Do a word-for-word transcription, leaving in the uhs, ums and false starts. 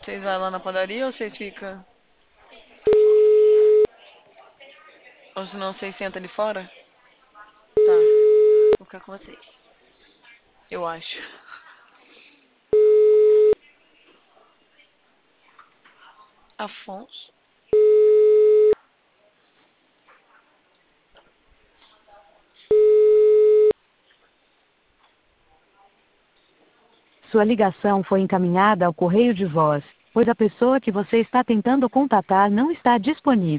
Vocês vão lá na padaria ou vocês ficam? Ou se não, vocês sentam ali fora? Tá, vou ficar com vocês. Eu acho. Afonso. Sua ligação foi encaminhada ao correio de voz, pois a pessoa que você está tentando contatar não está disponível.